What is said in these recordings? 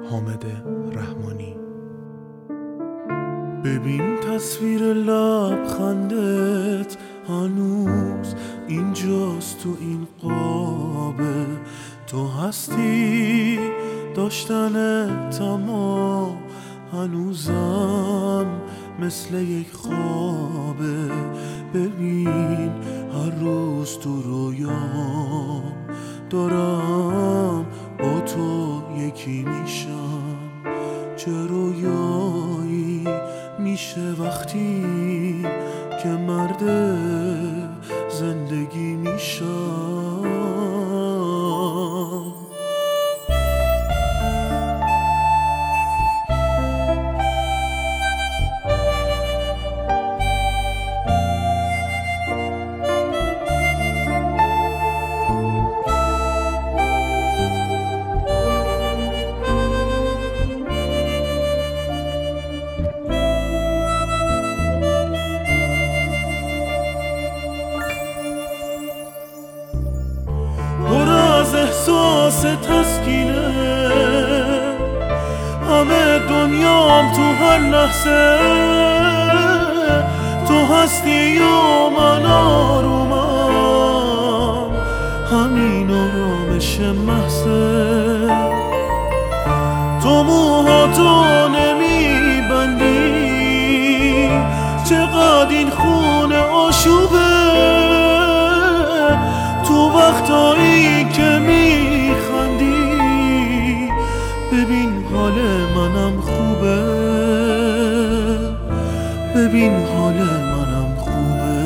حامد رحمانی. ببین تصویر لبخندت هنوز اینجاست تو این قابه، تو هستی داشتنت اما هنوزم مثل یک خوابه. ببین هر روز تو رویام دارم با تو یکی میشم، چه رویایی میشه وقتی که مرد زندگی میشم. احساس تسکینه همه دنیام تو هر لحظه، تو هستی و من آرومم، همین آرامش محضه. تو موهاتو نمیبندی، چقدر این خونه آشوبه، تو وقتایی که میخندی ببین حال منم خوبه، ببین حال منم خوبه.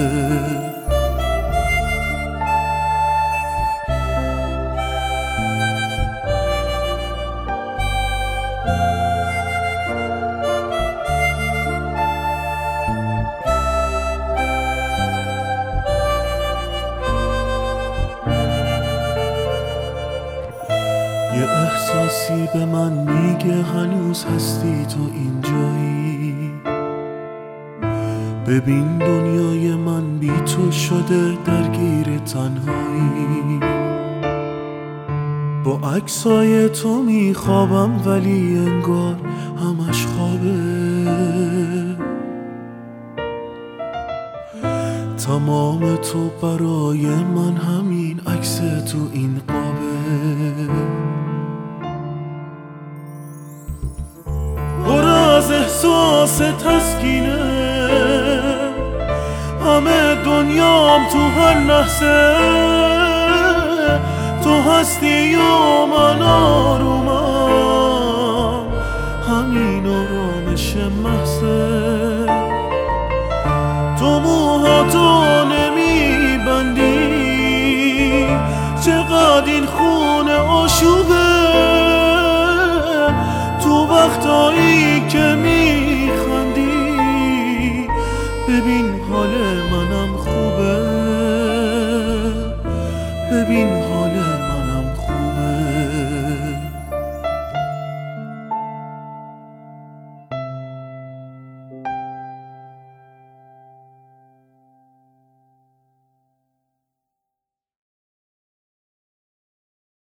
یه احساسی به من میگه هنوز هستی تو اینجایی، ببین دنیای من بی تو شده درگیر تنهایی. با عکسای تو میخوابم ولی انگار همش خوابه، تمام تو برای من همین عکس تو این قابه. پر از احساس تسکینه همه دنیام تو هر لحظه، تو هستی و من آرومم، همین آرامش محضه. تو موهاتو نمیبندی، چقدر این خونه آشوبه، تو وقتایی که